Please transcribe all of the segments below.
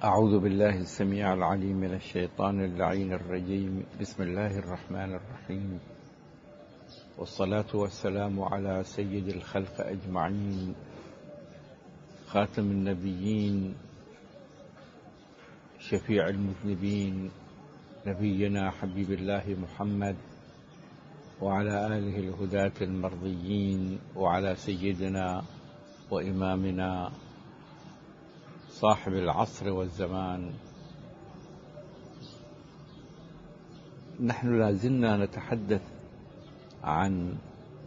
أعوذ بالله السميع العليم من الشيطان اللعين الرجيم. بسم الله الرحمن الرحيم، والصلاة والسلام على سيد الخلق أجمعين، خاتم النبيين، شفيع المذنبين، نبينا حبيب الله محمد، وعلى آله الهداة المرضيين، وعلى سيدنا وإمامنا صاحب العصر والزمان. نحن لازلنا نتحدث عن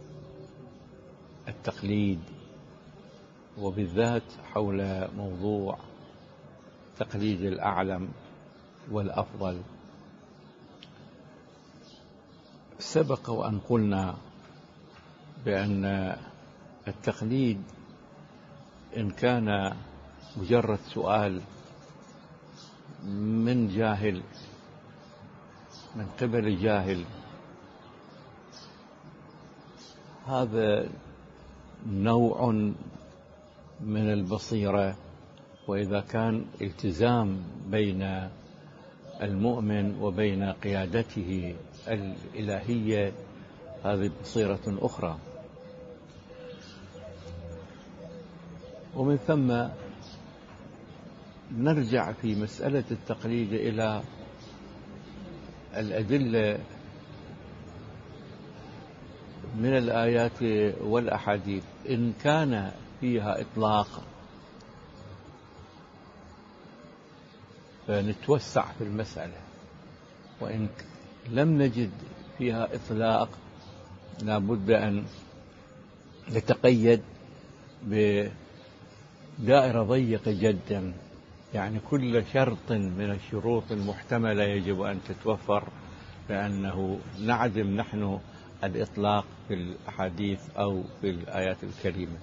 التقليد، وبالذات حول موضوع تقليد الأعلم والأفضل. سبق وأن قلنا بأن التقليد إن كان مجرد سؤال من جاهل، من قبل جاهل، هذا نوع من البصيرة. وإذا كان التزام بين المؤمن وبين قيادته الإلهية، هذه بصيرة أخرى. ومن ثم نرجع في مسألة التقليد إلى الأدلة من الآيات والأحاديث. إن كان فيها إطلاق فنتوسع في المسألة، وإن لم نجد فيها إطلاق لابد أن نتقيد بدائرة ضيقة جدا. يعني كل شرط من الشروط المحتملة يجب أن تتوفر، لأنه نعدم نحن الإطلاق في الأحاديث أو في الآيات الكريمة.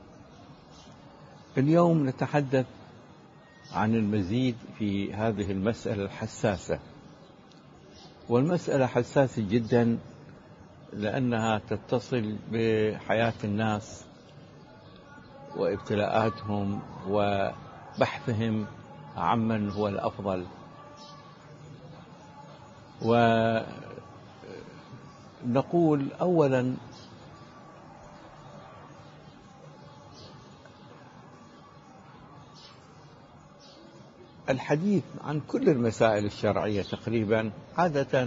اليوم نتحدث عن المزيد في هذه المسألة الحساسة، والمسألة حساسة جدا لأنها تتصل بحياة الناس وابتلاءاتهم وبحثهم عمن هو الأفضل. ونقول أولا الحديث عن كل المسائل الشرعية تقريبا عادة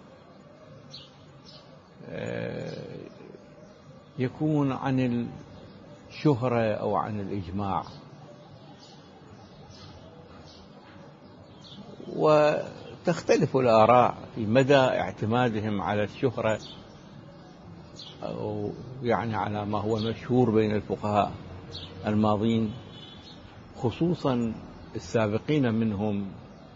يكون عن الشهرة أو عن الإجماع، وتختلف الآراء في مدى اعتمادهم على الشهرة، أو يعني على ما هو مشهور بين الفقهاء الماضين، خصوصا السابقين منهم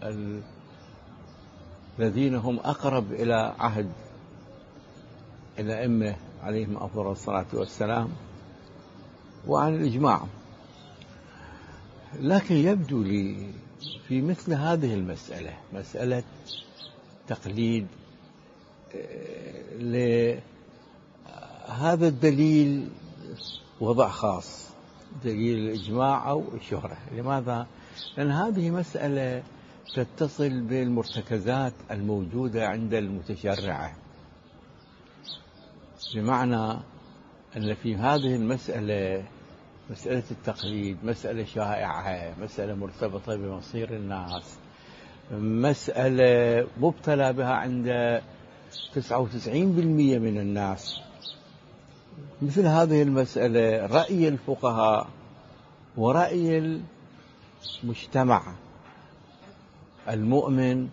الذين هم أقرب إلى عهد الأئمة عليهم أفضل الصلاة والسلام، وعن الإجماع. لكن يبدو لي في مثل هذه المسألة، مسألة تقليد لهذا الدليل وضع خاص، دليل الإجماع أو الشهرة. لماذا؟ لأن هذه مسألة تتصل بالمرتكزات الموجودة عند المتشرعة، بمعنى أن في هذه المسألة، مسألة التقليد، مسألة شائعة، مسألة مرتبطة بمصير الناس، مسألة مبتلى بها عند 99% من الناس. مثل هذه المسألة رأي الفقهاء ورأي المجتمع المؤمن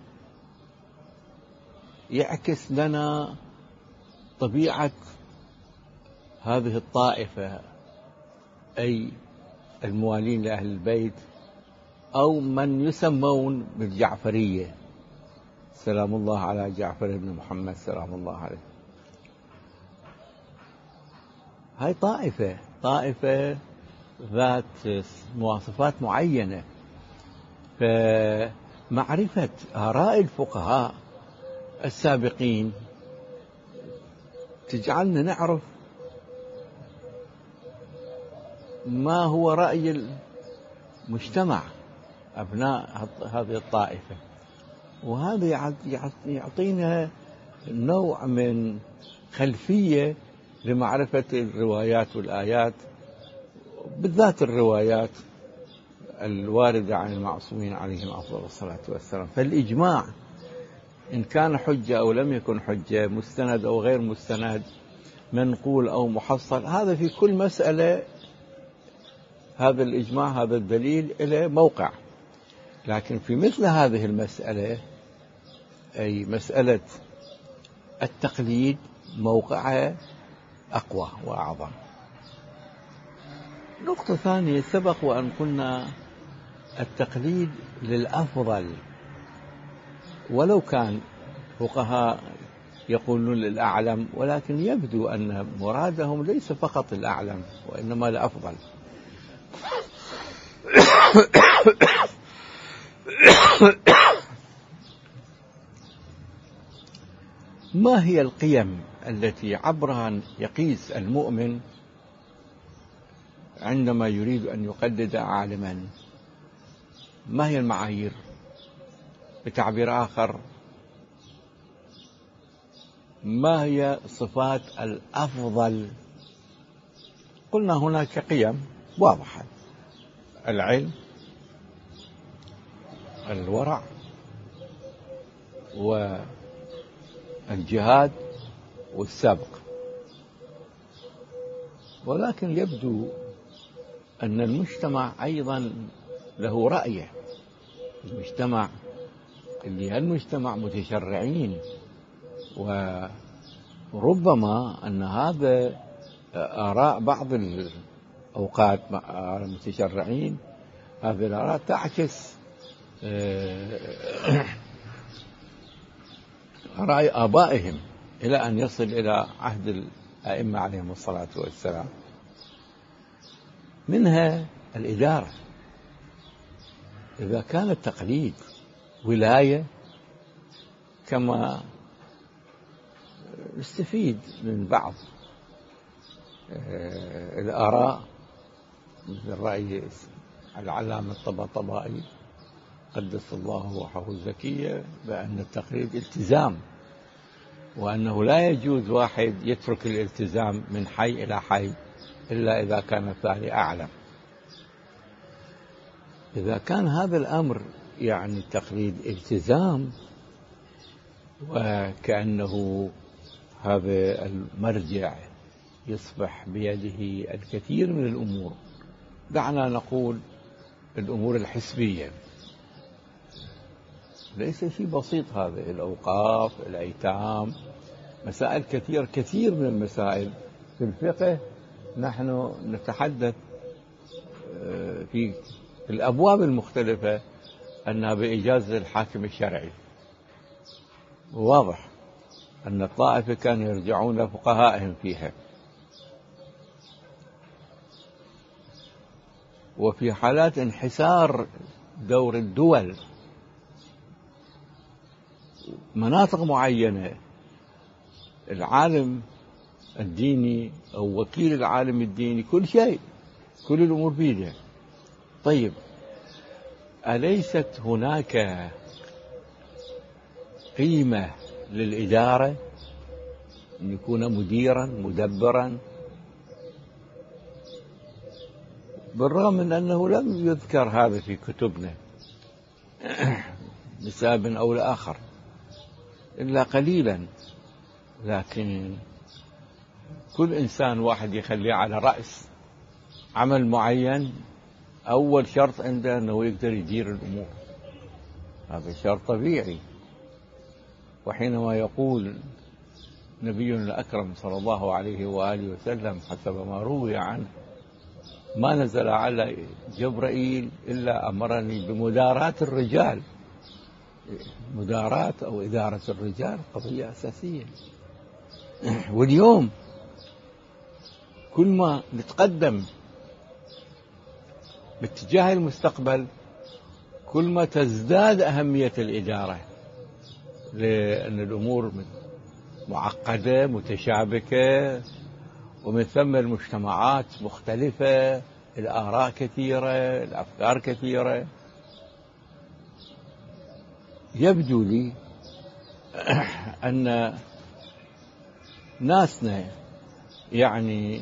يعكس لنا طبيعة هذه الطائفة، أي الموالين لأهل البيت، أو من يسمون بالجعفرية، سلام الله على جعفر بن محمد سلام الله عليه. هاي طائفة ذات مواصفات معينة، فمعرفة آراء الفقهاء السابقين تجعلنا نعرف ما هو رأي المجتمع أبناء هذه الطائفة، وهذا يعطينا نوع من خلفية لمعرفة الروايات والآيات، بالذات الروايات الواردة عن المعصومين عليهم أفضل الصلاة والسلام. فالإجماع إن كان حجة أو لم يكن حجة، مستند أو غير مستند، منقول أو محصل، هذا في كل مسألة هذا الإجماع هذا الدليل له موقع. لكن في مثل هذه المسألة، أي مسألة التقليد، موقعها أقوى وأعظم. نقطة ثانية، سبق وأن قلنا التقليد للأفضل، ولو كان فقهاء يقولون للأعلم، ولكن يبدو أن مرادهم ليس فقط الأعلم وإنما الأفضل. ما هي القيم التي عبرها يقيس المؤمن عندما يريد أن يقلد عالما؟ ما هي المعايير؟ بتعبير آخر، ما هي صفات الأفضل؟ قلنا هناك قيم واضحة: العلم، الورع، والجهاد، والسبق. ولكن يبدو أن المجتمع أيضا له رأيه. المجتمع اللي المجتمع متشرعين، وربما أن هذا آراء بعض الأوقات المتشرعين، هذه الآراء تعكس رأي آبائهم إلى أن يصل إلى عهد الأئمة عليهم الصلاة والسلام. منها الإدارة. إذا كان التقليد ولاية، كما نستفيد من بعض الآراء مثل رأي العلامة الطباطبائي قدس الله روحه الزكية بأن التقليد التزام، وأنه لا يجوز واحد يترك الالتزام من حي إلى حي إلا إذا كان الثاني أعلم. إذا كان هذا الأمر يعني التقليد التزام، وكأنه هذا المرجع يصبح بيده الكثير من الأمور، دعنا نقول الأمور الحسبية، ليس شيء بسيط هذا، الأوقاف، الأيتام، مسائل كثير من المسائل في الفقه. نحن نتحدث في الأبواب المختلفة أنها بإجازة الحاكم الشرعي. وواضح أن الطائفة كانوا يرجعون لفقهائهم فيها. وفي حالات انحسار دور الدول، مناطق معينة، العالم الديني أو وكيل العالم الديني، كل شيء، كل الأمور بيده. طيب، أليست هناك قيمة للإدارة، أن يكون مديرا مدبرا؟ بالرغم من أنه لم يذكر هذا في كتبنا لسبب أو لآخر إلا قليلا، لكن كل إنسان واحد يخليه على رأس عمل معين، أول شرط عنده أنه يقدر يدير الأمور، هذا شرط طبيعي. وحينما يقول نبينا الأكرم صلى الله عليه وآله وسلم حسب ما روي عنه: ما نزل على جبرائيل إلا أمرني بمداراة الرجال. مداراة أو إدارة الرجال قضية أساسية. واليوم كل ما نتقدم باتجاه المستقبل، كل ما تزداد أهمية الإدارة، لأن الأمور معقدة متشابكة، ومن ثم المجتمعات مختلفة، الآراء كثيرة، الأفكار كثيرة. يبدو لي أن ناسنا يعني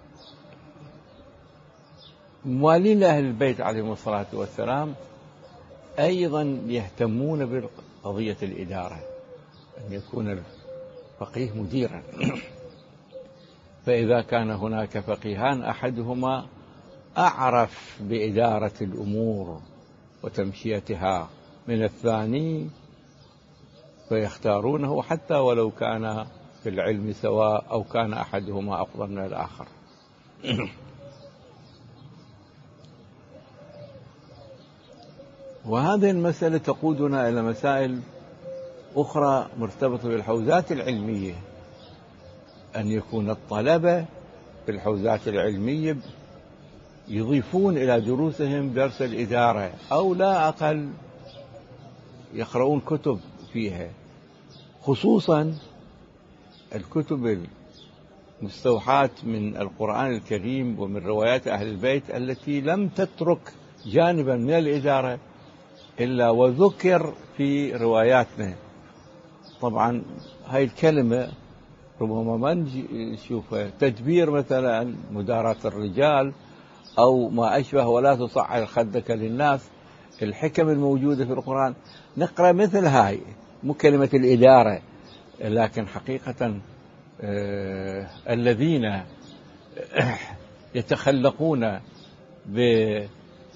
موالين لأهل البيت عليهم الصلاة والسلام أيضا يهتمون بقضية الإدارة، أن يكون الفقيه مديرا. فإذا كان هناك فقيهان أحدهما أعرف بإدارة الأمور وتمشيتها من الثاني فيختارونه حتى ولو كان في العلم سواء أو كان أحدهما أفضل من الآخر. وهذه المسألة تقودنا إلى مسائل أخرى مرتبطة بالحوزات العلمية، أن يكون الطلبة في الحوزات العلمية يضيفون إلى دروسهم درس الإدارة، أو لا أقل يقرؤون كتب فيها، خصوصا الكتب المستوحاة من القرآن الكريم ومن روايات أهل البيت التي لم تترك جانبا من الإدارة إلا وذكر في رواياتنا. طبعا هاي الكلمة ربما ما نشوفها، تدبير مثلا، مداراة الرجال، أو ما أشبه، ولا تصعر خدك للناس. الحكم الموجودة في القرآن نقرأ مثل هاي، مو كلمة الإدارة، لكن حقيقة الذين يتخلقون بأخلاق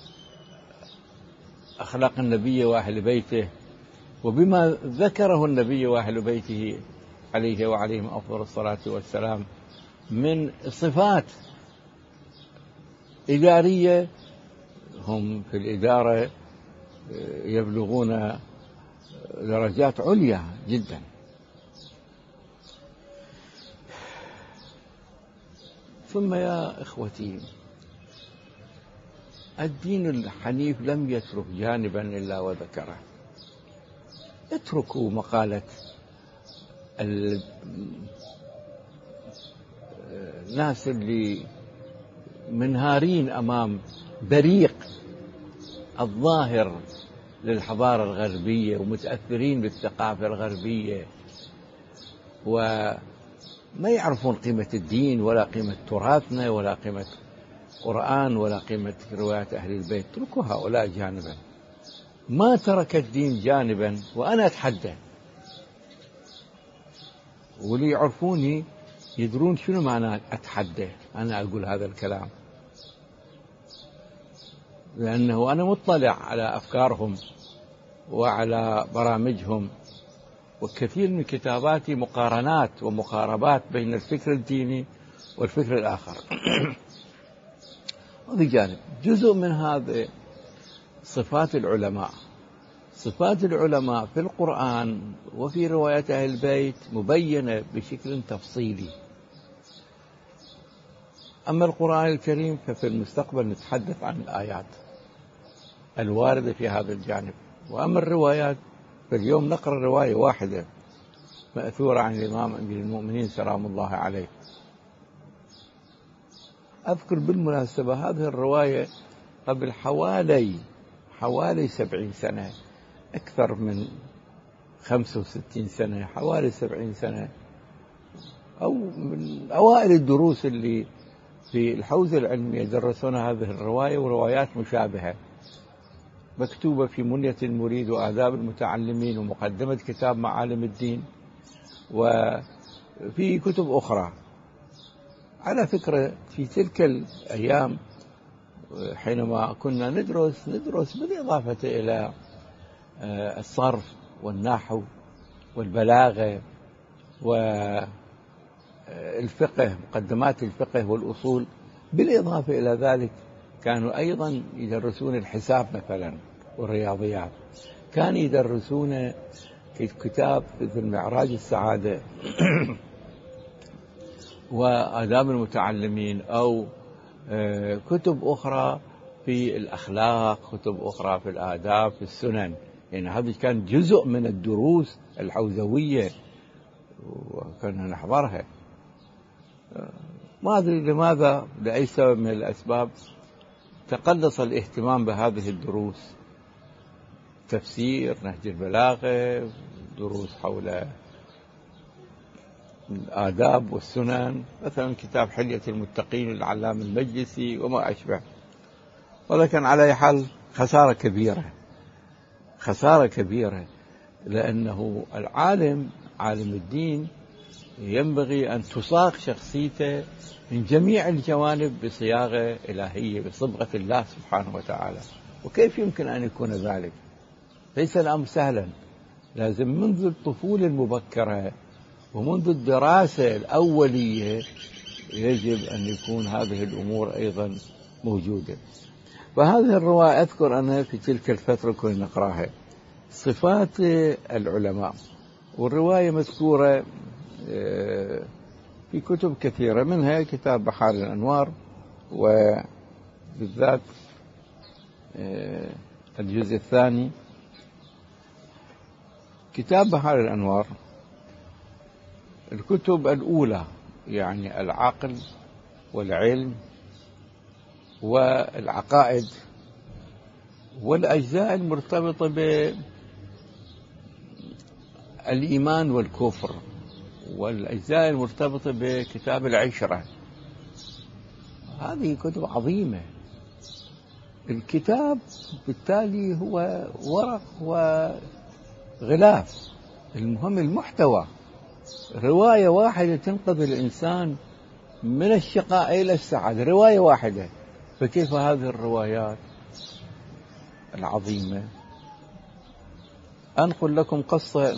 النبي وأهل بيته وبما ذكره النبي وأهل بيته عليه وعليهم أفضل الصلاة والسلام من صفات إدارية، هم في الإدارة يبلغون درجات عليا جدا. ثم يا إخوتي، الدين الحنيف لم يترك جانبا إلا وذكره. اتركوا مقالة الناس اللي منهارين أمام بريق الظاهر للحضارة الغربية ومتأثرين بالثقافة الغربية وما يعرفون قيمة الدين ولا قيمة تراثنا ولا قيمة القرآن ولا قيمة روايات أهل البيت. اتركوا هؤلاء جانبا. ما ترك الدين جانبا، وأنا أتحدى، واللي يعرفوني يدرون شنو معنى أتحدى أنا أقول هذا الكلام، لأنه أنا مطلع على أفكارهم وعلى برامجهم، وكثير من كتاباتي مقارنات ومقاربات بين الفكر الديني والفكر الآخر. هذا جانب. جزء من هذا صفات العلماء. صفات العلماء في القرآن وفي روايات أهل البيت مبينة بشكل تفصيلي. أما القرآن الكريم ففي المستقبل نتحدث عن الآيات الواردة في هذا الجانب. وأما الروايات فاليوم نقرأ رواية واحدة مأثورة عن الإمام أمير المؤمنين سلام الله عليه. أذكر بالمناسبة هذه الرواية قبل حوالي 70 سنة، أكثر من 65 سنة، حوالي 70 سنة، أو من أوائل الدروس اللي في الحوزة العلمية درسون هذه الرواية وروايات مشابهة مكتوبة في منية المريد وآداب المتعلمين ومقدمة كتاب معالم الدين وفي كتب أخرى. على فكرة في تلك الأيام حينما كنا ندرس بالإضافة إلى الصرف والنحو والبلاغة والفقه، مقدمات الفقه والأصول، بالإضافة إلى ذلك كانوا أيضا يدرسون الحساب مثلا والرياضيات. كانوا يدرسون كتاب في المعراج السعادة وآداب المتعلمين، أو كتب أخرى في الأخلاق، كتب أخرى في الآداب، في السنن. يعني هذا كان جزء من الدروس الحوزوية وكنا نحضرها. ما أدري لماذا، لأي سبب من الأسباب، تقلص الاهتمام بهذه الدروس. تفسير، نهج البلاغة، دروس حول الآداب والسنن، مثلا كتاب حلية المتقين للعلام المجلسي وما أشبه. ولكن على أي حال خسارة كبيرة، خسارة كبيرة، لأنه العالم عالم الدين ينبغي أن تصاغ شخصيته من جميع الجوانب بصياغة إلهية بصبغة الله سبحانه وتعالى. وكيف يمكن أن يكون ذلك؟ ليس الأمر سهلا. لازم منذ الطفولة المبكرة ومنذ الدراسة الأولية يجب أن يكون هذه الأمور أيضا موجودة. فهذه الرواية أذكر أنها في تلك الفترة كنا نقرأها، صفات العلماء، والرواية مذكورة في كتب كثيرة، منها كتاب بحار الأنوار، وبالذات الجزء الثاني. كتاب بحار الأنوار الكتب الأولى، يعني العقل والعلم والعقائد والأجزاء المرتبطة بالإيمان والكفر، والأجزاء المرتبطة بكتاب العشرة. هذه كتب عظيمة. الكتاب بالتالي هو ورق وغلاف، المهم المحتوى. رواية واحدة تنقذ الإنسان من الشقاء إلى السعادة، رواية واحدة. فكيف هذه الروايات العظيمة؟ أنقل لكم قصة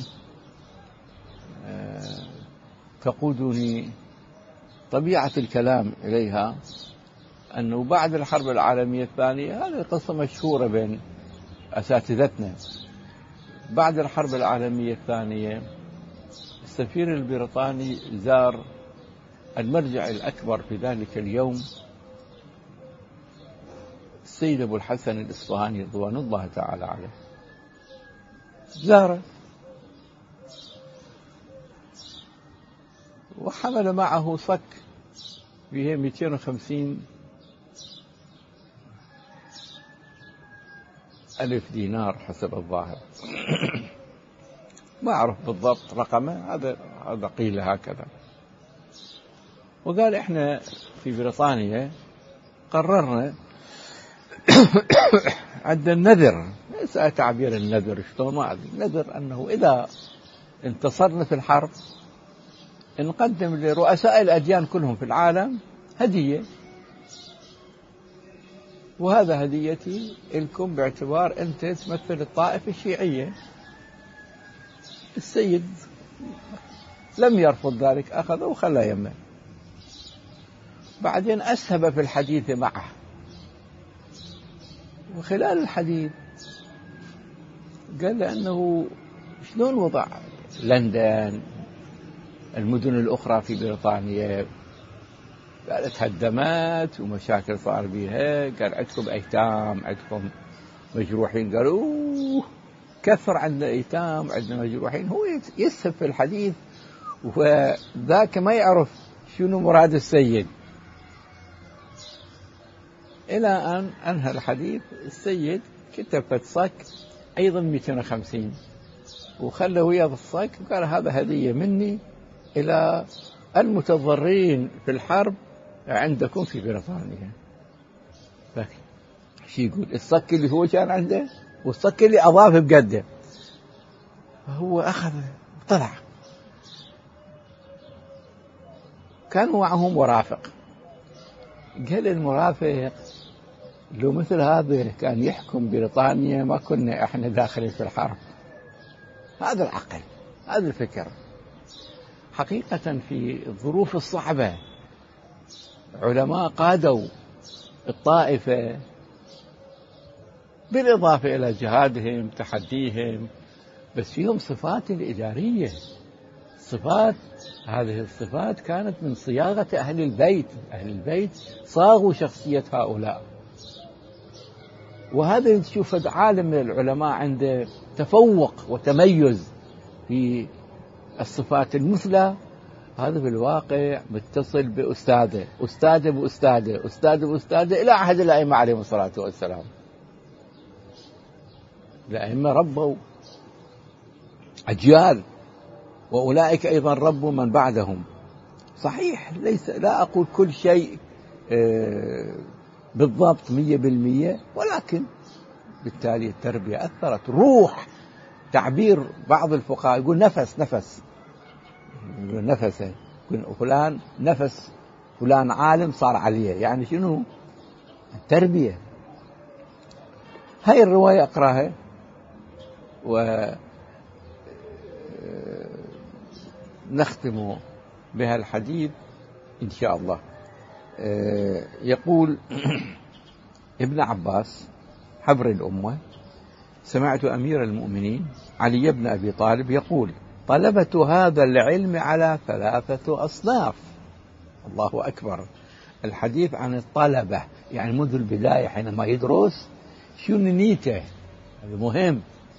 تقودني طبيعة الكلام إليها، أنه بعد الحرب العالمية الثانية، هذه قصة مشهورة بين أساتذتنا، بعد الحرب العالمية الثانية السفير البريطاني زار المرجع الأكبر في ذلك اليوم السيد أبو الحسن الإصفهاني رضوان الله تعالى عليه. زاره وحمل معه صك فيه 250,000 دينار حسب الظاهر. ما أعرف بالضبط رقمه، هذا قيل هكذا. وقال إحنا في بريطانيا قررنا عند النذر، ليس تعبير النذر شلون ما أدري، النذر أنه إذا انتصرنا في الحرب نقدم لرؤساء الأديان كلهم في العالم هدية، وهذا هديتي لكم باعتبار أنت تمثل الطائفة الشيعية. السيد لم يرفض ذلك، أخذه وخلى يمه. بعدين أسهب في الحديث معه، وخلال الحديث قال لأنه شلون وضع لندن المدن الأخرى في بريطانيا، قالت هدمت ومشاكل صار بيها، قال عندكم أيتام، عندكم مجروحين، قالوا كثر عندنا أيتام، عندنا مجروحين. هو يسهب في الحديث، وذاك ما يعرف شنو مراد السيد. إلى أن أنهى الحديث السيد كتب صك أيضا 250 وخلى وياه بالصك، وقال هذا هدية مني إلى المتضررين في الحرب عندكم في بريطانيا. شو يقول؟ الصك اللي هو كان عنده والصك اللي أضاف بقده. فهو أخذ طلع، كان معه مرافق. قال المرافق لو مثل هذا كان يحكم بريطانيا ما كنا احنا داخلين في الحرب. هذا العقل، هذا الفكر. حقيقة في الظروف الصعبة علماء قادوا الطائفة، بالإضافة إلى جهادهم تحديهم، بس فيهم صفات الإدارية، صفات. هذه الصفات كانت من صياغة أهل البيت. أهل البيت صاغوا شخصية هؤلاء. وهذا تشوف عالم من العلماء عنده تفوق وتميز في الصفات المثلى، هذا في الواقع متصل بأستاذه، أستاذه بأستاذه، أستاذه بأستاذه، إلى عهد الأئمة عليهم الصلاة والسلام. الأئمة ربوا أجيال، وأولئك أيضا ربوا من بعدهم. صحيح لا أقول كل شيء بالضبط 100%، ولكن بالتالي التربية أثرت. روح، تعبير بعض الفقهاء يقول نفس يقول نفسه، فلان نفس فلان عالم صار عليه، يعني شنو؟ التربية. هاي الرواية أقرأها ونختم بها الحديث إن شاء الله. يقول ابن عباس حبر الأمة: سمعت أمير المؤمنين علي بن أبي طالب يقول: طلبة هذا العلم على 3 أصناف. الله أكبر. الحديث عن الطلبة، يعني منذ البداية حينما يدرس شو نيته، هذا مهم.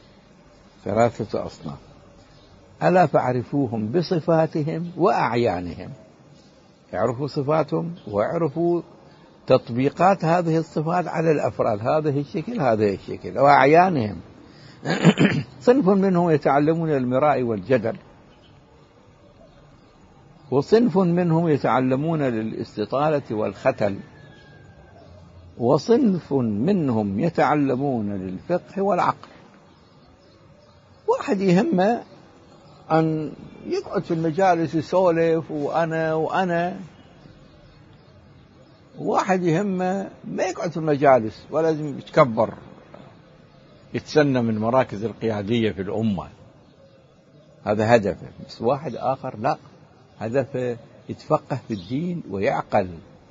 3 أصناف: ألا فاعرفوهم بصفاتهم وأعيانهم. يعرفوا صفاتهم ويعرفوا تطبيقات هذه الصفات على الأفراد، هذه الشكل هذه الشكل، وأعيانهم. صنف منهم يتعلمون المراء والجدل، وصنف منهم يتعلمون للاستطالة والختل، وصنف منهم يتعلمون للفقه والعقل. واحد يهمه أن يقعد في المجالس يسولف وأنا، واحد يهمه ما يقعد في المجالس ولازم يتكبر، يتسنى من مراكز القيادية في الأمة، هذا هدفه. بس واحد آخر لا، هدفه يتفقه في الدين ويعقل،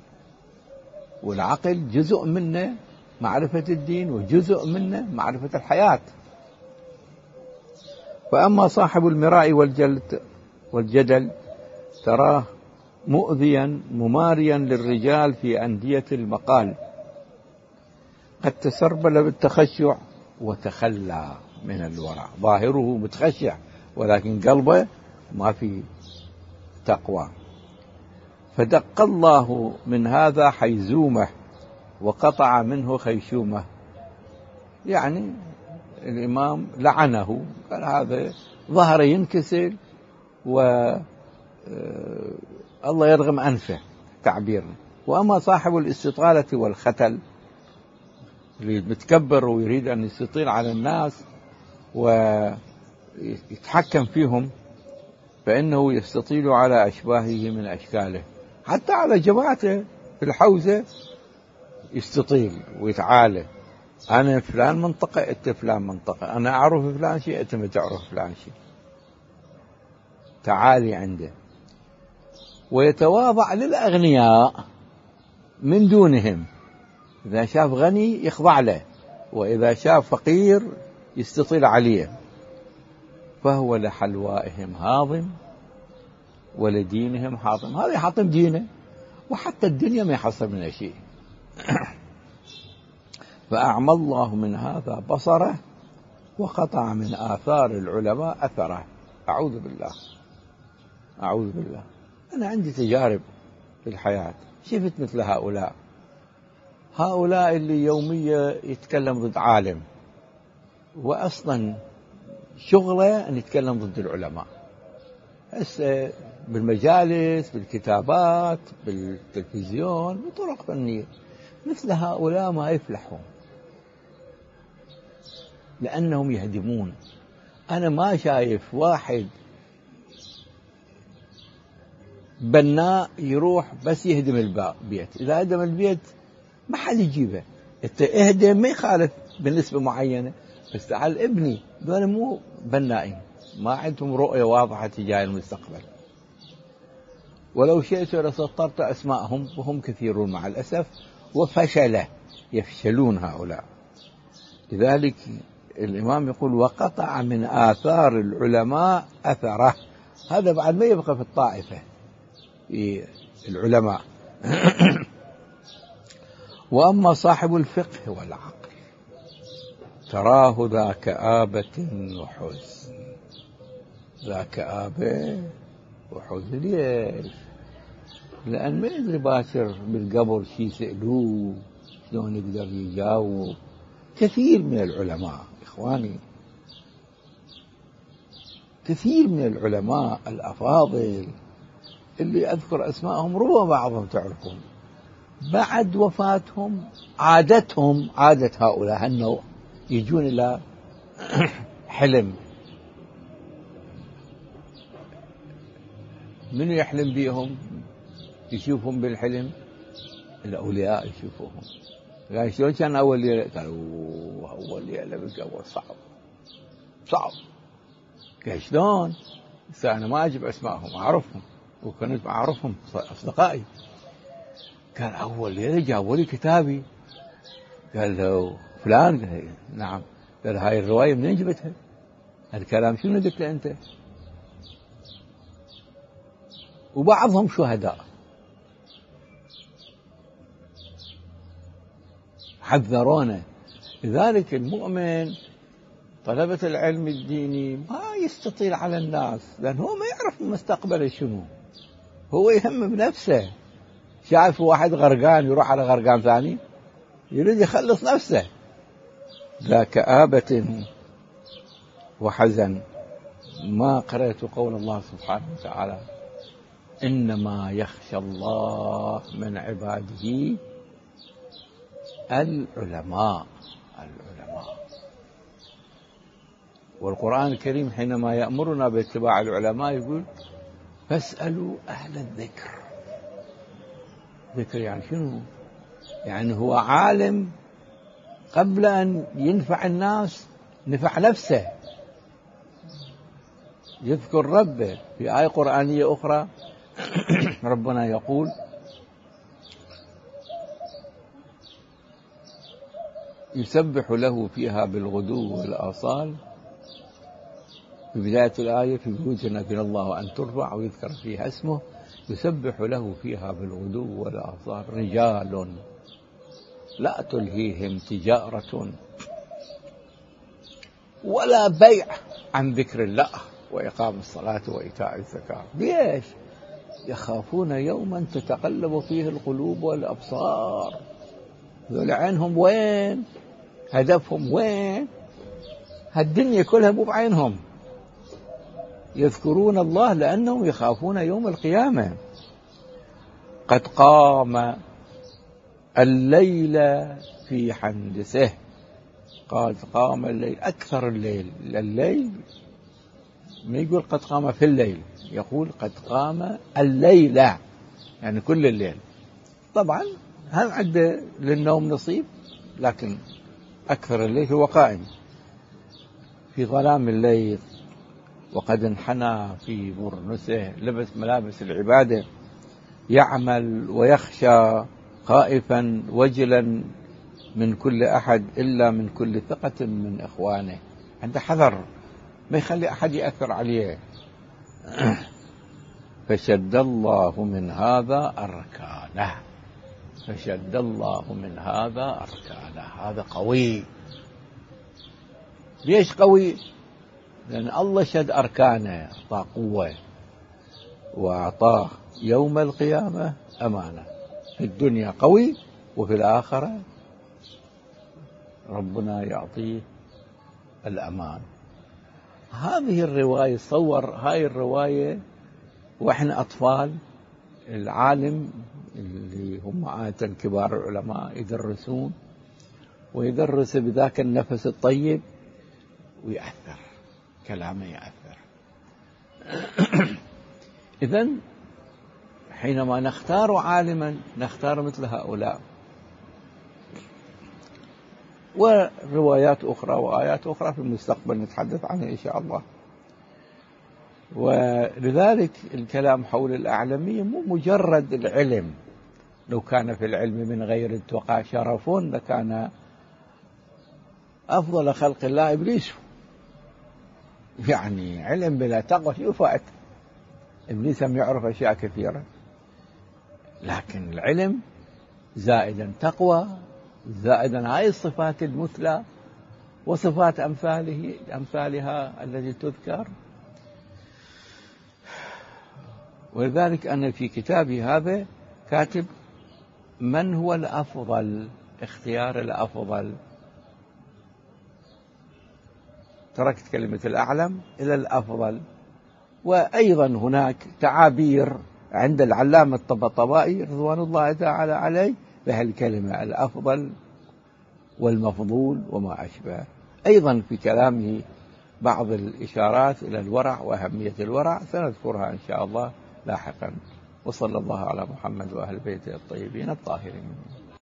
والعقل جزء منه معرفة الدين وجزء منه معرفة الحياة. فأما صاحب المراء والجدل تراه مؤذيا مماريا للرجال في أندية المقال، قد تسربل بالتخشع وتخلى من الورع. ظاهره متخشع ولكن قلبه ما في تقوى. فدق الله من هذا حيزومه وقطع منه خيشومه، يعني الإمام لعنه، قال هذا ظهره ينكسر والله يرغم أنفه تعبيرنا. وأما صاحب الاستطالة والختل اللي متكبر ويريد أن يستطيل على الناس ويتحكم فيهم، فإنه يستطيل على أشباهه من أشكاله، حتى على جماعته في الحوزة يستطيل ويتعالى. أنا فلان منطقة، أنت فلان منطقة، أنا أعرف فلان شيء، أنت ما تعرف فلان شيء. تعالي عنده. ويتواضع للأغنياء من دونهم، إذا شاف غني يخضع له، وإذا شاف فقير يستطيل عليه. فهو لحلوائهم هاضم ولدينهم حاطم. هذا يحطم دينه، وحتى الدنيا ما يحصل منها شيء. فأعمى الله من هذا بصره وقطع من آثار العلماء أثره. أعوذ بالله، أعوذ بالله. أنا عندي تجارب في الحياة، شفت مثل هؤلاء اللي يوميا يتكلم ضد عالم، وأصلا شغله أن يتكلم ضد العلماء، هسه بالمجالس، بالكتابات، بالتلفزيون، بطرق فنية. مثل هؤلاء ما يفلحون لأنهم يهدمون. أنا ما شايف واحد بناء يروح بس يهدم البيت. إذا هدم البيت ما حد يجيبه. انت اهدم ما يخالف بنسبة معينة، بس تعال ابني. دول مو بنائين، ما عندهم رؤية واضحة تجاه المستقبل. ولو شئت لسطرت أسماءهم وهم كثيرون مع الأسف، يفشلون هؤلاء. لذلك الإمام يقول: وقطع من آثار العلماء أثره. هذا بعد ما يبقى في الطائفة في العلماء. وأما صاحب الفقه والعقل تراه ذا كآبة وحزن. ذا كآبة وحزن. ليش؟ لأن ما يدري باكر بالقبر شي يسألوه شلون يقدر يجاوب. كثير من العلماء إخواني كثير من العلماء الأفاضل اللي أذكر أسمائهم ربما بعضهم تعرفون، بعد وفاتهم عادتهم عادة هؤلاء أنه يجون إلى حلم. من يحلم بهم؟ يشوفهم بالحلم الأولياء يشوفوهم. قال شلون كان أول ليلة؟ قالوا أول ليلة بالقبر صعب. قال شلون؟ أنا ما أجيب أسمائهم أعرفهم وكنت أعرفهم أصدقائي. قال أول ليلة جابوا لي كتابي. قال له فلان؟ قال نعم. قال هاي الرواية منين جبتها؟ الكلام شنو قلت له أنت؟ وبعضهم شهداء حذرونا. لذلك المؤمن طلبة العلم الديني ما يستطيل على الناس، لأنه هو ما يعرف المستقبل شنو، هو يهم بنفسه. شايف واحد غرقان يروح على غرقان ثاني يريد يخلص نفسه. ذا كآبة وحزن ما قرأت قول الله سبحانه وتعالى إنما يخشى الله من عباده العلماء. والقرآن الكريم حينما يأمرنا باتباع العلماء يقول فاسألوا أهل الذكر. ذكر يعني شنو؟ يعني هو عالم قبل أن ينفع الناس نفع نفسه. يذكر ربه في آية قرآنية أخرى ربنا يقول يسبح له فيها بالغدو والآصال. في بداية الآية في بيوت أذن الله أن ترفع ويذكر فيها اسمه يسبح له فيها بالغدو والآصال رجال لا تلهيهم تجارة ولا بيع عن ذكر الله وإقام الصلاة وإيتاء الزكاة. ليش؟ يخافون يوما تتقلب فيه القلوب والأبصار. ذول عينهم وين؟ هدفهم وين؟ هالدنيا كلها مو بعينهم. يذكرون الله لأنهم يخافون يوم القيامة. قد قام الليل في حندسه. قال قام الليل أكثر الليل. الليل ما يقول قد قام في الليل، يقول قد قام الليل يعني كل الليل. طبعا هل عنده للنوم نصيب، لكن أكثر الليل هو قائم في ظلام الليل وقد انحنى في برنسه. لبس ملابس العبادة يعمل ويخشى خائفا وجلا من كل أحد إلا من كل ثقة من إخوانه. عنده حذر ما يخلي أحد يأثر عليه. فشد الله من هذا أركانه. فشد الله من هذا أركانه. هذا قوي. ليش قوي؟ لأن الله شد أركانه، أعطاه قوة وأعطاه يوم القيامة أمانة. في الدنيا قوي وفي الآخرة ربنا يعطيه الأمان. هذه الرواية صور هاي الرواية وإحنا أطفال. العالم اللي هم عادة كبار العلماء يدرسون ويدرس بذاك النفس الطيب ويأثر كلامه يأثر. إذن حينما نختار عالما نختار مثل هؤلاء. وروايات أخرى وآيات أخرى في المستقبل نتحدث عنها إن شاء الله. ولذلك الكلام حول الأعلمية مو مجرد العلم. لو كان في العلم من غير التقى شرف لكان أفضل خلق الله إبليس. يعني علم بلا تقوى يفات. إبليس هم يعرف أشياء كثيرة، لكن العلم زائدا تقوى زائدا هاي الصفات المثلى وصفات أمثالها التي تذكر. ولذلك أنا في كتابي هذا كاتب من هو الأفضل، اختيار الأفضل تركت كلمة الأعلم إلى الأفضل. وأيضا هناك تعابير عند العلامة الطبطبائي رضوان الله تعالى عليه بهالكلمة الأفضل والمفضول وما أشبه. أيضا في كلامه بعض الإشارات إلى الورع وأهمية الورع سنذكرها إن شاء الله لاحقا. وصلى الله على محمد وأهل بيته الطيبين الطاهرين.